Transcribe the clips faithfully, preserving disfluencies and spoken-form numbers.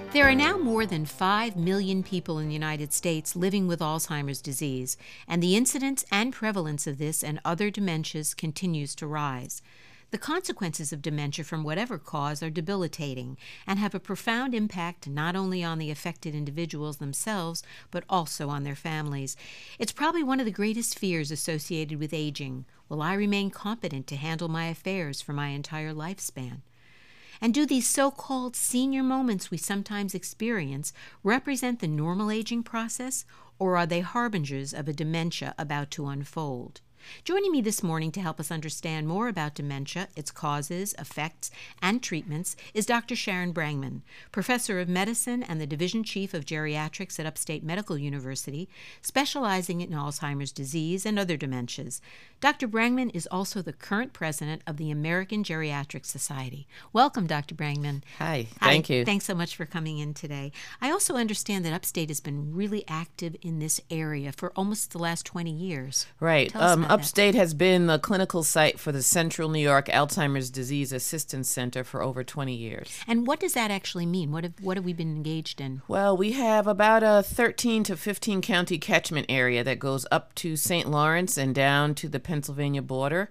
There are now more than five million people in the United States living with Alzheimer's disease, and the incidence and prevalence of this and other dementias continues to rise. The consequences of dementia from whatever cause are debilitating and have a profound impact not only on the affected individuals themselves, but also on their families. It's probably one of the greatest fears associated with aging. Will I remain competent to handle my affairs for my entire lifespan? And do these so-called senior moments we sometimes experience represent the normal aging process, or are they harbingers of a dementia about to unfold? Joining me this morning to help us understand more about dementia, its causes, effects, and treatments is Doctor Sharon Brangman, Professor of Medicine and the Division Chief of Geriatrics at Upstate Medical University, specializing in Alzheimer's disease and other dementias. Doctor Brangman is also the current president of the American Geriatric Society. Welcome, Doctor Brangman. Hi, thank Hi, you. Thanks so much for coming in today. I also understand that Upstate has been really active in this area for almost the last twenty years. Right. Tell us Um, about that. Upstate has been the clinical site for the Central New York Alzheimer's Disease Assistance Center for over twenty years. And what does that actually mean? What have what have we been engaged in? Well, we have about a thirteen to fifteen county catchment area that goes up to Saint Lawrence and down to the Pennsylvania border.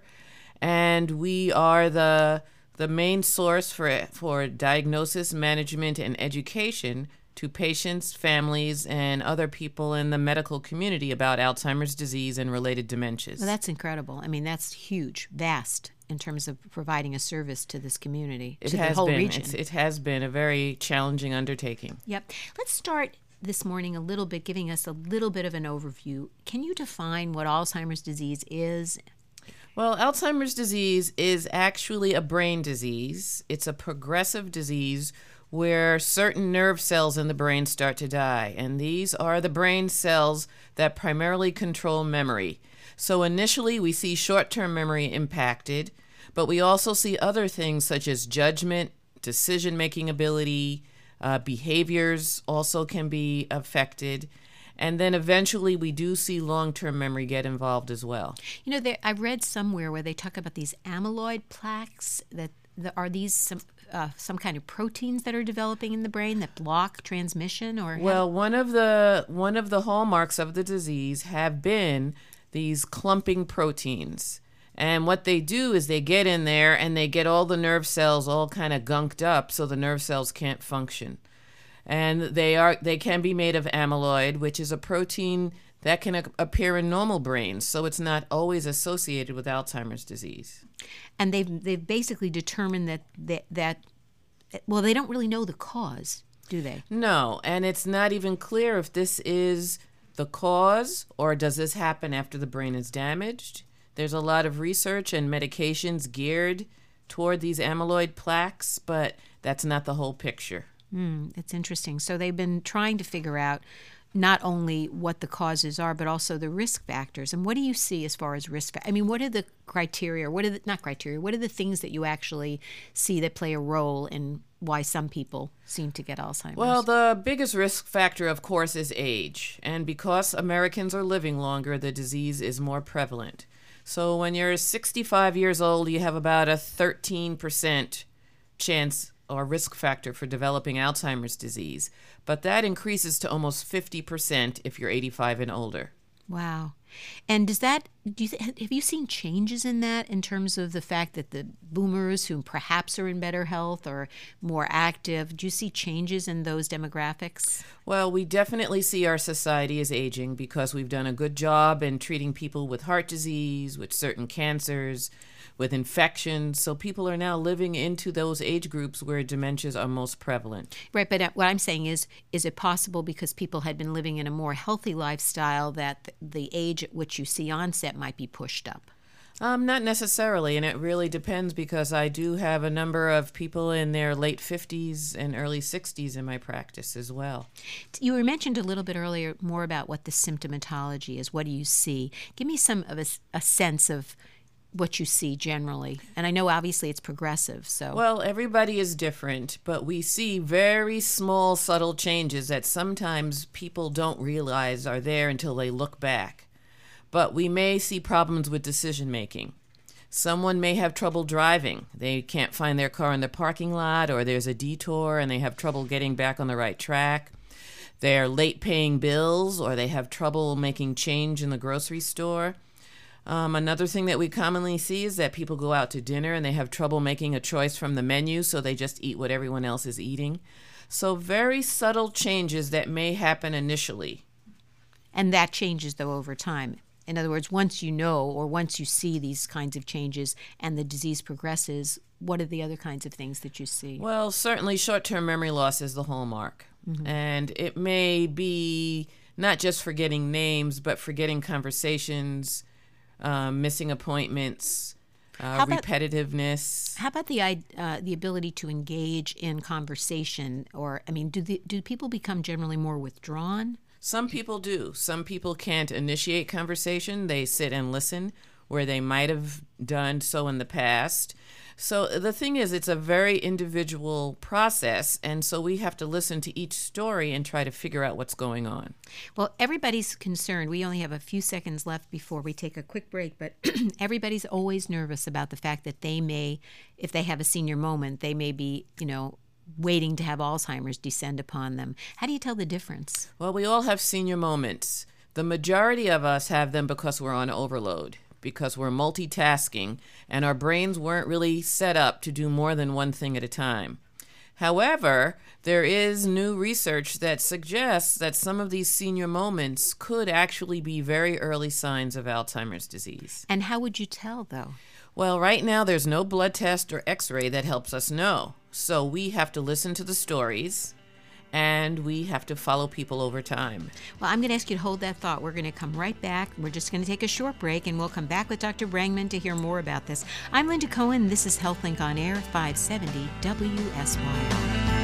And we are the the main source for for diagnosis, management, and education to patients, families, and other people in the medical community about Alzheimer's disease and related dementias. Well, that's incredible. I mean, that's huge, vast in terms of providing a service to this community, It to the has whole been. region. It's, it has been a very challenging undertaking. Yep. Let's start this morning a little bit, giving us a little bit of an overview. Can you define what Alzheimer's disease is? Well, Alzheimer's disease is actually a brain disease. It's a progressive disease where certain nerve cells in the brain start to die, and these are the brain cells that primarily control memory. So initially we see short-term memory impacted, but we also see other things such as judgment, decision-making ability, uh, behaviors also can be affected. And then eventually we do see long-term memory get involved as well. You know, there, I read somewhere where they talk about these amyloid plaques. That, that are these some uh, some kind of proteins that are developing in the brain that block transmission, or Well, one of the one of the hallmarks of the disease have been these clumping proteins. And what they do is they get in there and they get all the nerve cells all kind of gunked up so the nerve cells can't function. And they are they can be made of amyloid, which is a protein that can a- appear in normal brains, so it's not always associated with Alzheimer's disease. and they've they've basically determined that that, that well, they don't really know the cause, do they? No, and it's not even clear if this is the cause or does this happen after the brain is damaged. There's a lot of research and medications geared toward these amyloid plaques, but that's not the whole picture. Mm, it's interesting. So they've been trying to figure out not only what the causes are, but also the risk factors. And what do you see as far as risk? Fa- I mean, what are the criteria? What are the not criteria? What are the things that you actually see that play a role in why some people seem to get Alzheimer's? Well, the biggest risk factor, of course, is age. And because Americans are living longer, the disease is more prevalent. So when you're sixty-five years old, you have about a thirteen percent chance or risk factor for developing Alzheimer's disease. But that increases to almost fifty percent if you're eighty-five and older. Wow. And does that, do you th- have you seen changes in that in terms of the fact that the boomers who perhaps are in better health or more active, do you see changes in those demographics? Well, we definitely see our society is aging because we've done a good job in treating people with heart disease, with certain cancers, with infections. So people are now living into those age groups where dementias are most prevalent. Right, but uh, what I'm saying is, is it possible because people had been living in a more healthy lifestyle that th- the age at which you see onset might be pushed up? Um, not necessarily, and it really depends because I do have a number of people in their late fifties and early sixties in my practice as well. You were mentioned a little bit earlier more about what the symptomatology is. What do you see? Give me some of a, s- a sense of what you see generally. And I know obviously it's progressive, so. Well, everybody is different, but we see very small, subtle changes that sometimes people don't realize are there until they look back. But we may see problems with decision making. Someone may have trouble driving. They can't find their car in the parking lot, or there's a detour and they have trouble getting back on the right track. They're late paying bills, or they have trouble making change in the grocery store. Um, another thing that we commonly see is that people go out to dinner and they have trouble making a choice from the menu, so they just eat what everyone else is eating. So very subtle changes that may happen initially. And that changes, though, over time. In other words, once you know or once you see these kinds of changes and the disease progresses, what are the other kinds of things that you see? Well, certainly short-term memory loss is the hallmark. Mm-hmm. And it may be not just forgetting names, but forgetting conversations, um, missing appointments, uh, how about, repetitiveness. How about the uh, the ability to engage in conversation? Or, I mean, do the, do people become generally more withdrawn? Some people do. Some people can't initiate conversation. They sit and listen, where they might have done so in the past. So the thing is, it's a very individual process, and so we have to listen to each story and try to figure out what's going on. Well, everybody's concerned. We only have a few seconds left before we take a quick break, but everybody's always nervous about the fact that they may, if they have a senior moment, they may be, you know, waiting to have Alzheimer's descend upon them. How do you tell the difference? Well, we all have senior moments. The majority of us have them because we're on overload, because we're multitasking, and our brains weren't really set up to do more than one thing at a time. However, there is new research that suggests that some of these senior moments could actually be very early signs of Alzheimer's disease. And how would you tell, though? Well, right now there's no blood test or x-ray that helps us know. So we have to listen to the stories, and we have to follow people over time. Well, I'm going to ask you to hold that thought. We're going to come right back. We're just going to take a short break, and we'll come back with Doctor Brangman to hear more about this. I'm Linda Cohen. This is HealthLink on Air, five seventy W S Y R.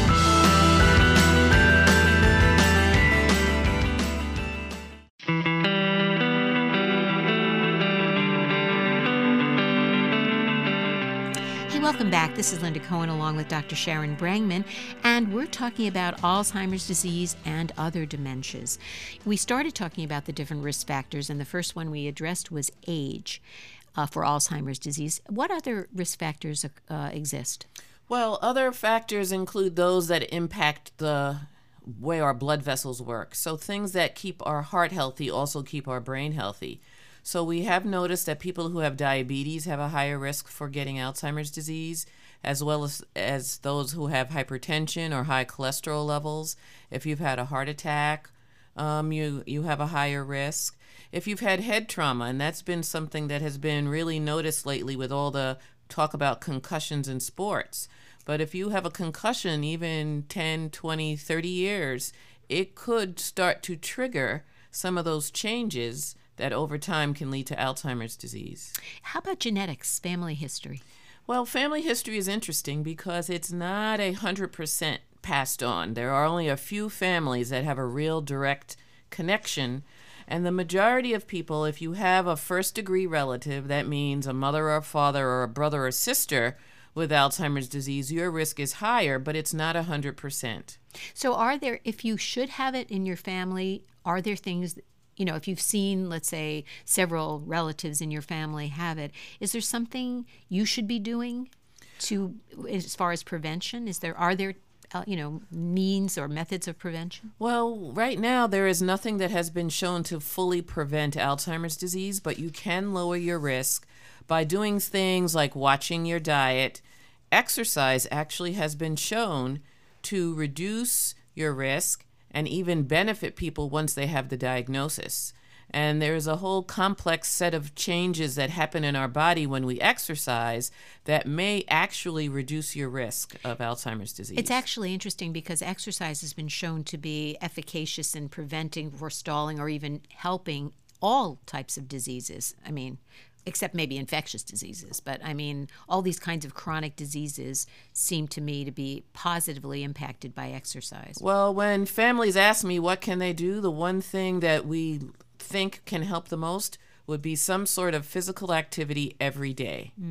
Welcome back. This is Linda Cohen along with Doctor Sharon Brangman, and we're talking about Alzheimer's disease and other dementias. We started talking about the different risk factors, and the first one we addressed was age uh, for Alzheimer's disease. What other risk factors uh, exist? Well, other factors include those that impact the way our blood vessels work. So things that keep our heart healthy also keep our brain healthy. So we have noticed that people who have diabetes have a higher risk for getting Alzheimer's disease, as well as, as those who have hypertension or high cholesterol levels. If you've had a heart attack, um, you, you have a higher risk. If you've had head trauma, and that's been something that has been really noticed lately with all the talk about concussions in sports. But if you have a concussion, even ten, twenty, thirty years, it could start to trigger some of those changes that over time can lead to Alzheimer's disease. How about genetics, family history? Well, family history is interesting because it's not a hundred percent passed on. There are only a few families that have a real direct connection. And the majority of people, if you have a first-degree relative, that means a mother or a father or a brother or sister with Alzheimer's disease, your risk is higher, but it's not one hundred percent. So are there, if you should have it in your family, are there things that, you know, if you've seen, let's say, several relatives in your family have it, is there something you should be doing to, as far as prevention? Is there, are there, uh, you know, means or methods of prevention? Well, right now there is nothing that has been shown to fully prevent Alzheimer's disease, but you can lower your risk by doing things like watching your diet. Exercise actually has been shown to reduce your risk and even benefit people once they have the diagnosis. And there's a whole complex set of changes that happen in our body when we exercise that may actually reduce your risk of Alzheimer's disease. It's actually interesting because exercise has been shown to be efficacious in preventing, forestalling, or even helping all types of diseases. I mean, except maybe infectious diseases. But I mean, all these kinds of chronic diseases seem to me to be positively impacted by exercise. Well, when families ask me what can they do, the one thing that we think can help the most would be some sort of physical activity every day. Mm.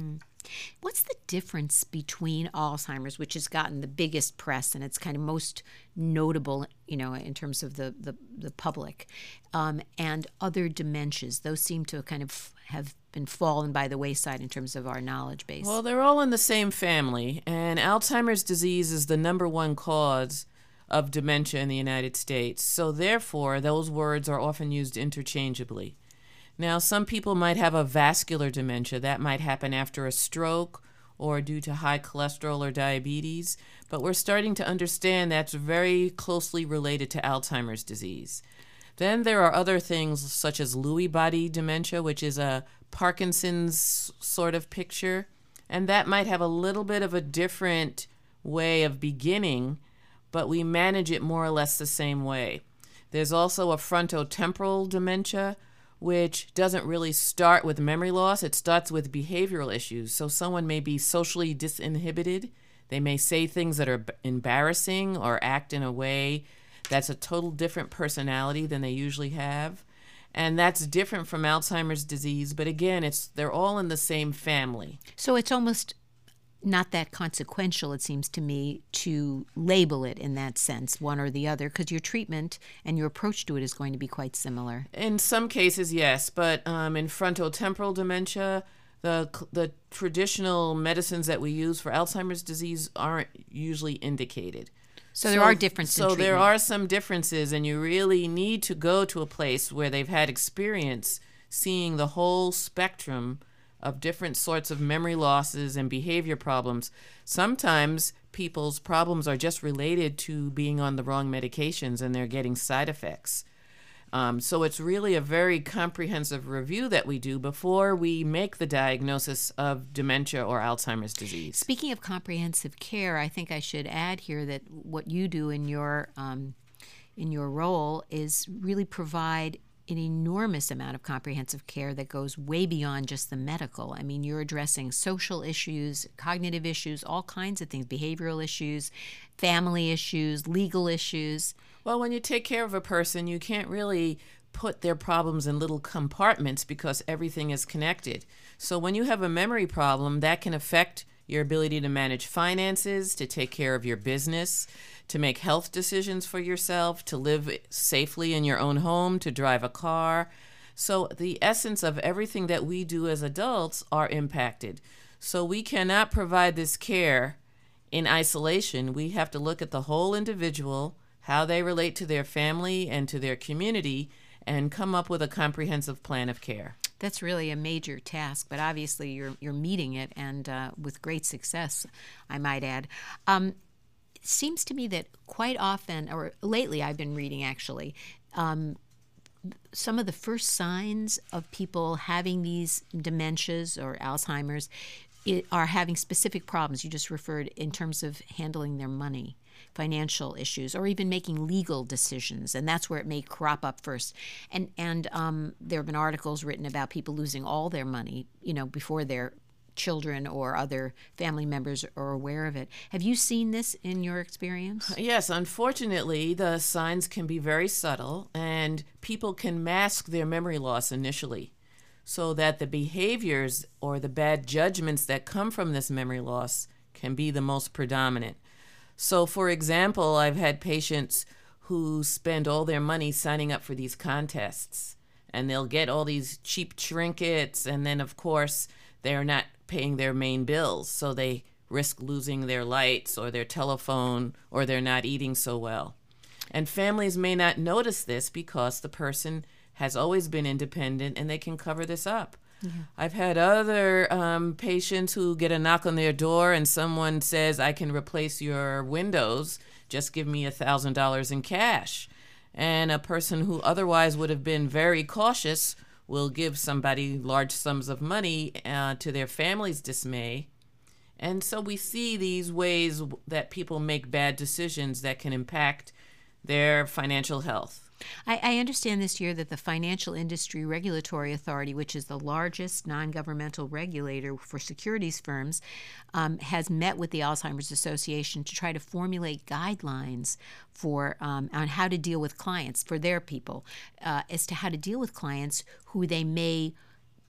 What's the difference between Alzheimer's, which has gotten the biggest press and it's kind of most notable, you know, in terms of the, the, the public, um, and other dementias? Those seem to kind of have been fallen by the wayside in terms of our knowledge base. Well, they're all in the same family, and Alzheimer's disease is the number one cause of dementia in the United States. So therefore, those words are often used interchangeably. Now, some people might have a vascular dementia. That might happen after a stroke or due to high cholesterol or diabetes, but we're starting to understand that's very closely related to Alzheimer's disease. Then there are other things such as Lewy body dementia, which is a Parkinson's sort of picture, and that might have a little bit of a different way of beginning, but we manage it more or less the same way. There's also a frontotemporal dementia, which doesn't really start with memory loss. It starts with behavioral issues. So someone may be socially disinhibited. They may say things that are embarrassing or act in a way that's a total different personality than they usually have. And that's different from Alzheimer's disease. But again, it's they're all in the same family. So it's almost not that consequential, it seems to me, to label it in that sense, one or the other, because your treatment and your approach to it is going to be quite similar. In some cases, yes, but um, in frontotemporal dementia, the the traditional medicines that we use for Alzheimer's disease aren't usually indicated. So there so, are differences. So in there are some differences, and you really need to go to a place where they've had experience seeing the whole spectrum of different sorts of memory losses and behavior problems. Sometimes people's problems are just related to being on the wrong medications and they're getting side effects. Um, so it's really a very comprehensive review that we do before we make the diagnosis of dementia or Alzheimer's disease. Speaking of comprehensive care, I think I should add here that what you do in your um, in your role is really provide an enormous amount of comprehensive care that goes way beyond just the medical. I mean, you're addressing social issues, cognitive issues, all kinds of things, behavioral issues, family issues, legal issues. Well, when you take care of a person, you can't really put their problems in little compartments because everything is connected. So when you have a memory problem, that can affect your ability to manage finances, to take care of your business, to make health decisions for yourself, to live safely in your own home, to drive a car. So the essence of everything that we do as adults are impacted. So we cannot provide this care in isolation. We have to look at the whole individual, how they relate to their family and to their community, and come up with a comprehensive plan of care. That's really a major task, but obviously you're you're meeting it, and uh, with great success, I might add. Um, it seems to me that quite often, or lately I've been reading actually, um, some of the first signs of people having these dementias or Alzheimer's it, are having specific problems. You just referred in terms of handling their money, financial issues, or even making legal decisions, and that's where it may crop up first. And and um, there have been articles written about people losing all their money, you know, before their children or other family members are aware of it. Have you seen this in your experience? Yes, unfortunately, the signs can be very subtle, and people can mask their memory loss initially, so that the behaviors or the bad judgments that come from this memory loss can be the most predominant. So, for example, I've had patients who spend all their money signing up for these contests, and they'll get all these cheap trinkets, and then, of course, they're not paying their main bills, so they risk losing their lights or their telephone, or they're not eating so well. And families may not notice this because the person has always been independent and they can cover this up. Yeah. I've had other um, patients who get a knock on their door and someone says, I can replace your windows, just give me one thousand dollars in cash. And a person who otherwise would have been very cautious will give somebody large sums of money uh, to their family's dismay. And so we see these ways that people make bad decisions that can impact their financial health. I, I understand this year that the Financial Industry Regulatory Authority, which is the largest non-governmental regulator for securities firms, um, has met with the Alzheimer's Association to try to formulate guidelines for um, on how to deal with clients, for their people, uh, as to how to deal with clients who they may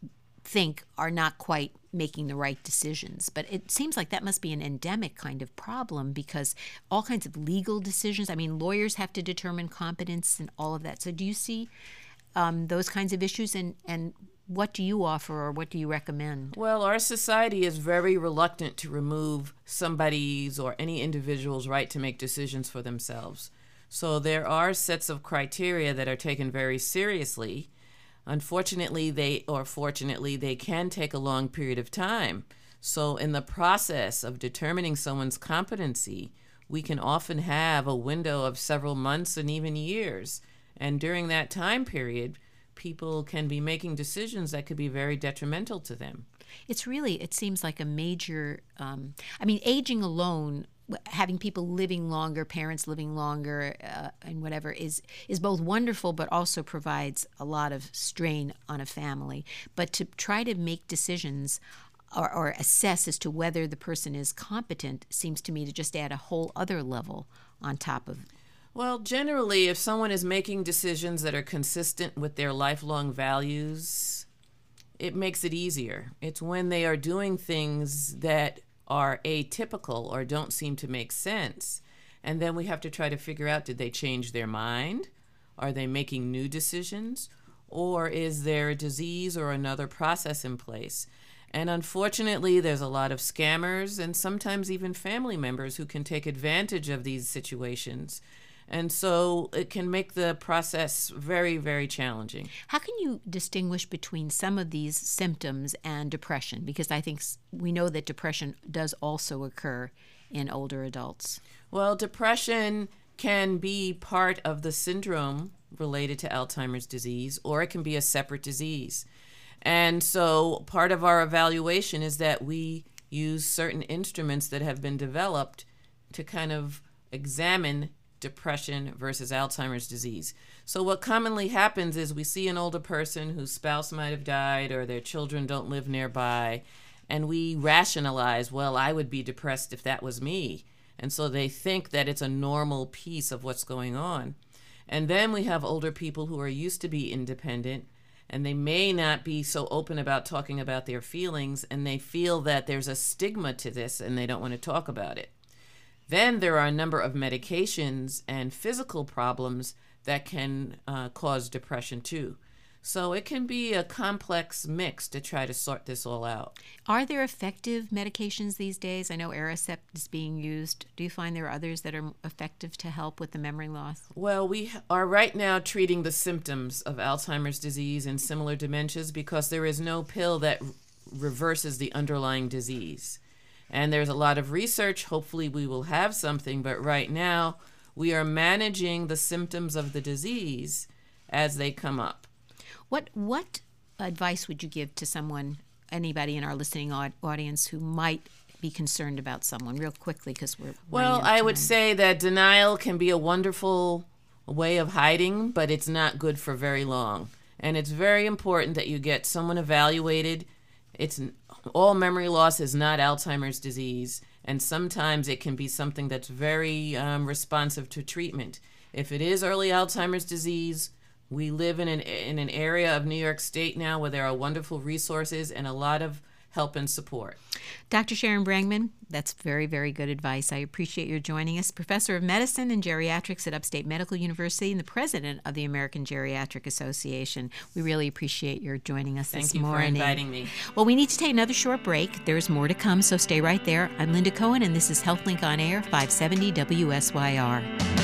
think are not quite making the right decisions. But it seems like that must be an endemic kind of problem, because all kinds of legal decisions, I mean, lawyers have to determine competence and all of that. So do you see um, those kinds of issues, and, and what do you offer, or what do you recommend? Well, our society is very reluctant to remove somebody's or any individual's right to make decisions for themselves. So there are sets of criteria that are taken very seriously. Unfortunately, they, or fortunately, they can take a long period of time. So in the process of determining someone's competency, we can often have a window of several months and even years. And during that time period, people can be making decisions that could be very detrimental to them. It's really, it seems like a major, um, I mean, aging alone, having people living longer, parents living longer, uh, and whatever, is is both wonderful, but also provides a lot of strain on a family. But to try to make decisions or, or assess as to whether the person is competent seems to me to just add a whole other level on top of. Well, generally, if someone is making decisions that are consistent with their lifelong values, it makes it easier. It's when they are doing things that are atypical or don't seem to make sense. And then we have to try to figure out, did they change their mind? Are they making new decisions? Or is there a disease or another process in place? And unfortunately, there's a lot of scammers and sometimes even family members who can take advantage of these situations. And so it can make the process very, very challenging. How can you distinguish between some of these symptoms and depression? Because I think we know that depression does also occur in older adults. Well, depression can be part of the syndrome related to Alzheimer's disease, or it can be a separate disease. And so part of our evaluation is that we use certain instruments that have been developed to kind of examine depression versus Alzheimer's disease. So what commonly happens is we see an older person whose spouse might have died or their children don't live nearby, and we rationalize, well, I would be depressed if that was me. And so they think that it's a normal piece of what's going on. And then we have older people who are used to be independent, and they may not be so open about talking about their feelings, and they feel that there's a stigma to this and they don't want to talk about it. Then there are a number of medications and physical problems that can uh, cause depression too. So it can be a complex mix to try to sort this all out. Are there effective medications these days? I know Aricept is being used. Do you find there are others that are effective to help with the memory loss? Well, we are right now treating the symptoms of Alzheimer's disease and similar dementias because there is no pill that r- reverses the underlying disease. And there's a lot of research. Hopefully we will have something, but right now we are managing the symptoms of the disease as they come up. What what advice would you give to someone, anybody in our listening audience who might be concerned about someone, real quickly, because we're Well, I would say that denial can be a wonderful way of hiding, but it's not good for very long. And it's very important that you get someone evaluated. It's all memory loss is not Alzheimer's disease, and sometimes it can be something that's very um, responsive to treatment. If it is early Alzheimer's disease, we live in an in an area of New York State now where there are wonderful resources and a lot of help and support. Doctor Sharon Brangman, that's very, very good advice. I appreciate your joining us. Professor of Medicine and Geriatrics at Upstate Medical University and the President of the American Geriatric Association. We really appreciate your joining us Thank this you morning. for inviting me. Well, we need to take another short break. There's more to come, so stay right there. I'm Linda Cohen, and this is HealthLink on Air, five seventy W S Y R.